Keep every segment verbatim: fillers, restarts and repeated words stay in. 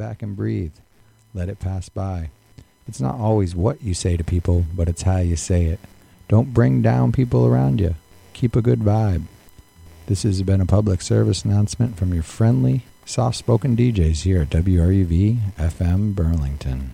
back and breathe. Let it pass by. It's not always what you say to people, but it's how you say it. Don't bring down people around you. Keep a good vibe. This has been a public service announcement from your friendly, soft-spoken D Js here at W R U V F M Burlington.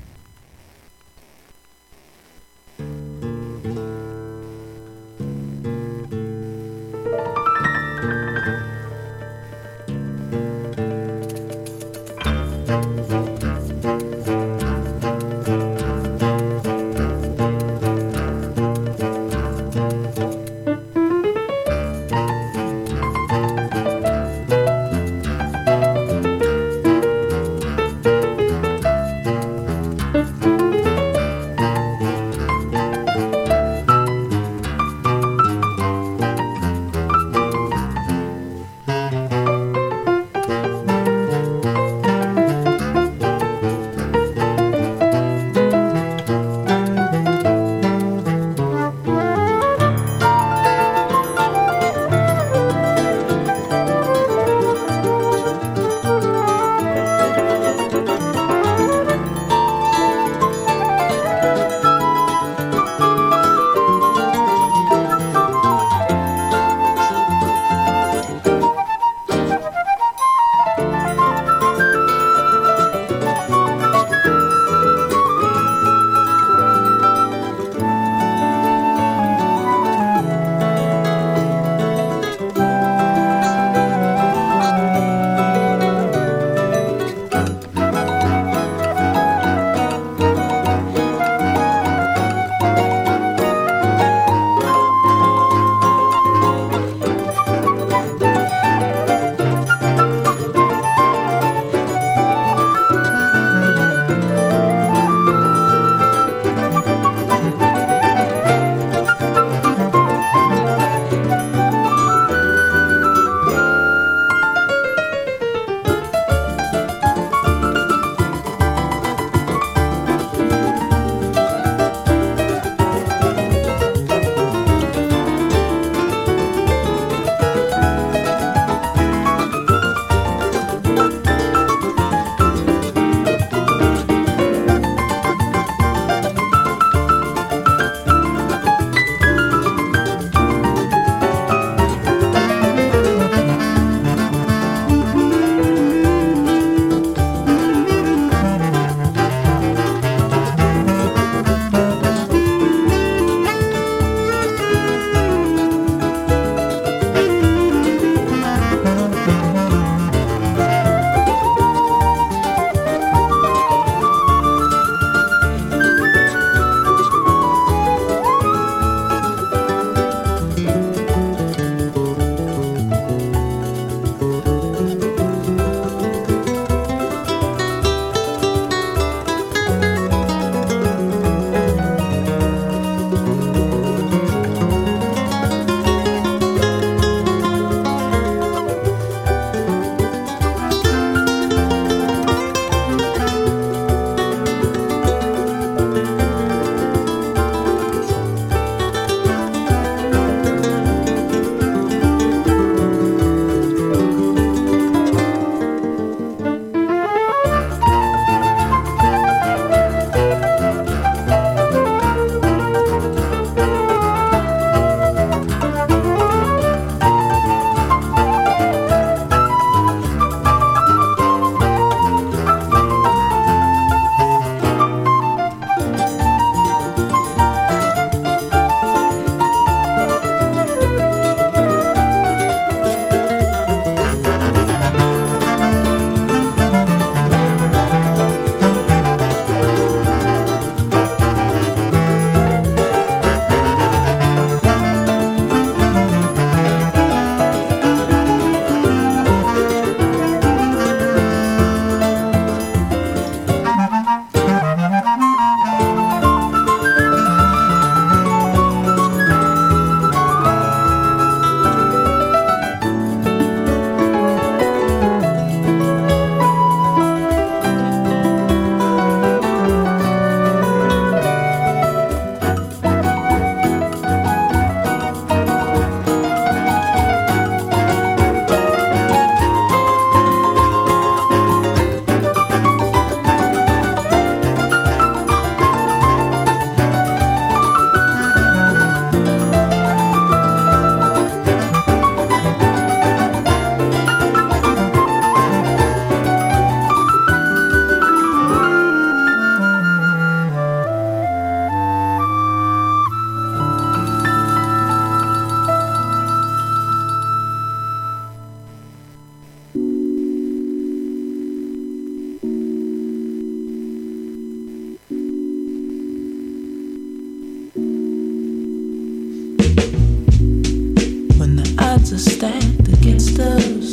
stacked against us.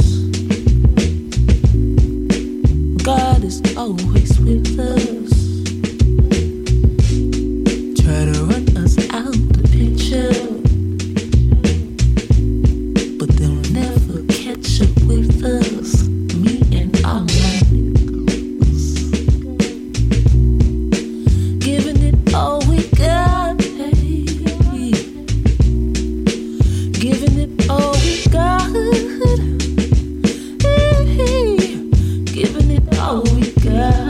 God is always with us. Try to run us out the picture, but they'll never catch up with us. Me and all my niggas, giving it all we got, hey. Giving it all we got, hey. Giving it all we got.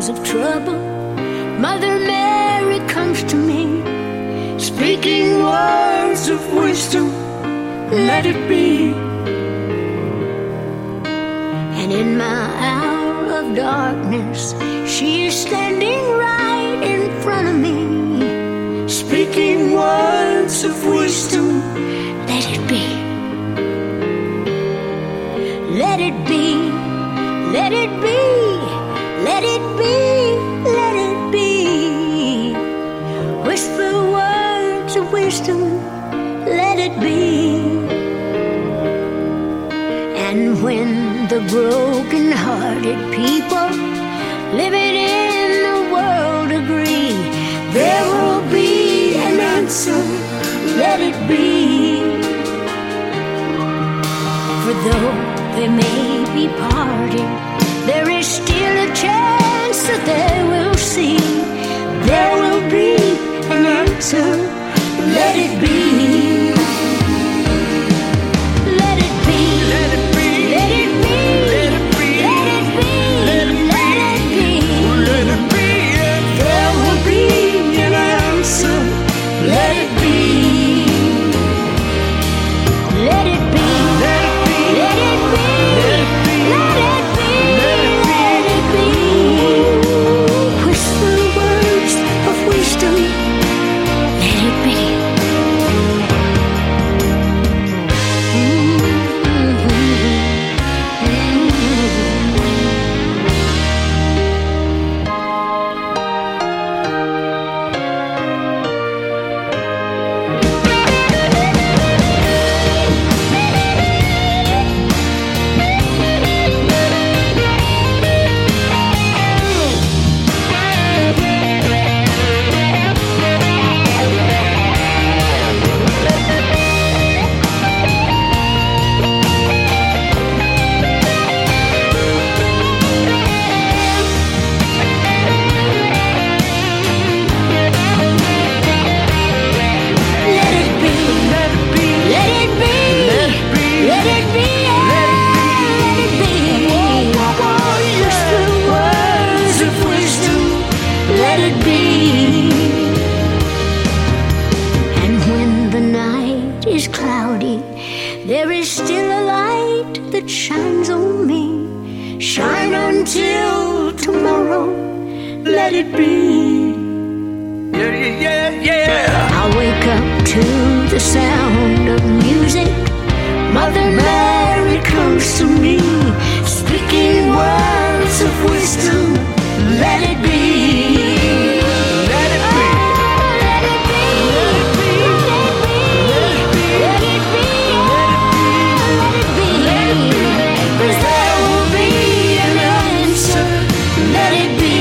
times of trouble, Mother Mary comes to me, speaking words of wisdom, let it be. And in my hour of darkness, she is standing right in front of me, speaking words of wisdom, let it be. Let it be, let it be, let it be, let it be. Whisper words of wisdom, let it be. And when the broken-hearted people living in the world agree, there will be an answer, let it be. For though they may be parted, there is still a chance that they will see. There will be an answer, let it be. Let it be, let it be, let it be, let it be, let it be, let it be, let it be. There will be an answer, let it be. Let it be, let it be, let it be, let it be, let it be, let it be. Whisper words of wisdom, let it be. There is still a light that shines on me. Shine until tomorrow, let it be. Yeah, yeah, yeah, yeah. I wake up to the sound of music. Mother Mary comes to me, speaking words of wisdom, let it be. Let it be. Let it be. Let it be. Let it be. Let it be. Let it be. 'Cause there will be an answer. Let it be.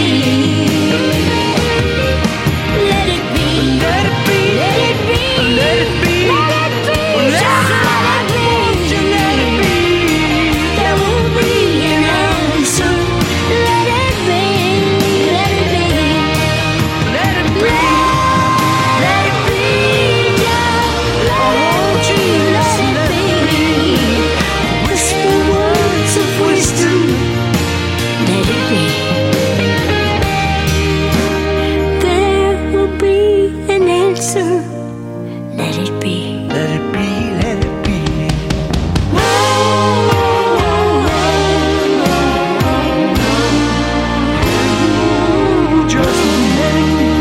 Let it be. Let it be. Let it be. Let it be. Let it be. Just let it be. Let it be. There will be an answer. Let it be. Let it be. Let it be. Let it be. Just let it be. Let it be. Whisper words of wisdom. Let it be. There will be an answer. Let it be. Let it be. Let it be. Just let it be.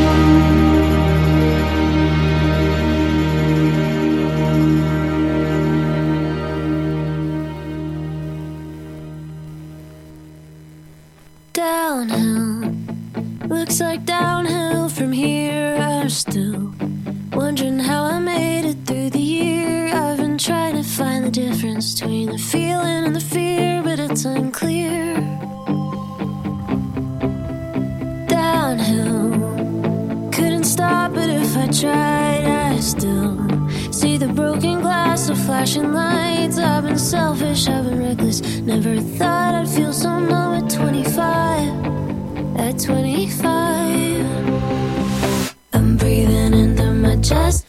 Downhill, looks like downhill from here. I'm still wondering how I made it through the year. I've been trying to find the difference between the feeling and the fear, but it's unclear. Downhill, couldn't stop it if I tried. I still see the broken glass of flashing lights. I've been selfish, I've been reckless. Never thought I'd feel so numb at twenty-five. At twenty-five, I'm breathing into my chest.